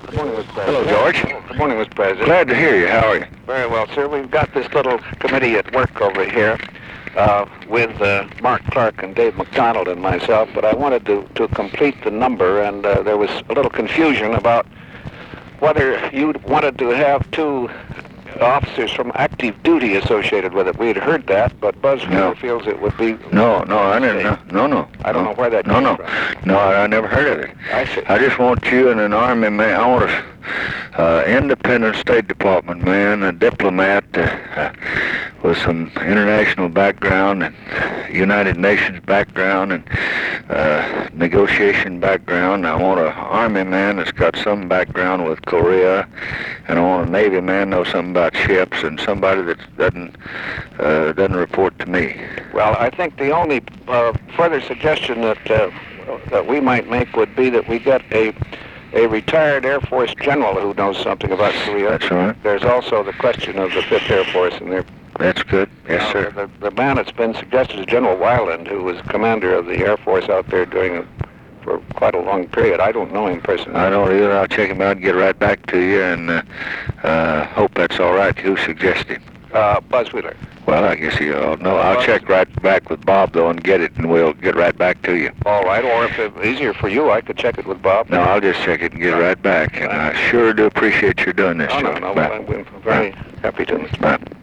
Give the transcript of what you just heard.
Good morning, Mr. President. Hello, George. Good morning, Mr. President. Glad to hear you. How are you? Very well, sir. We've got this little committee at work over here with Mark Clark and Dave McDonald and myself, but I wanted to complete the number, and there was a little confusion about whether you wanted to have two officers from active duty associated with it. We had heard that, but Buzz feels it would be... No, I didn't know. No. I don't know where that came from. No, I never heard of it. I see. I just want you and an Army man. I want a independent State Department man, a diplomat with some international background and United Nations background and negotiation background. I want an Army man that's got some background with Korea, and I want a Navy man know something about ships, and somebody that doesn't report to me. Well, I think the only further suggestion that we might make would be that we get a retired Air Force general who knows something about Korea. That's right. There's also the question of the 5th Air Force, and they're... That's good. Yes, sir. The man that's been suggested is General Weiland, who was commander of the Air Force out there for quite a long period. I don't know him personally. I don't either. I'll check him out and get right back to you, and hope that's all right. Who suggested? Buzz Wheeler. Well, I guess you all know. I'll check right back with Bob, though, and get it, and we'll get right back to you. All right, or if it's easier for you, I could check it with Bob. No, I'll just check it and get right back, and I sure do appreciate you doing this, Joe. No, I'm very happy to. Bye.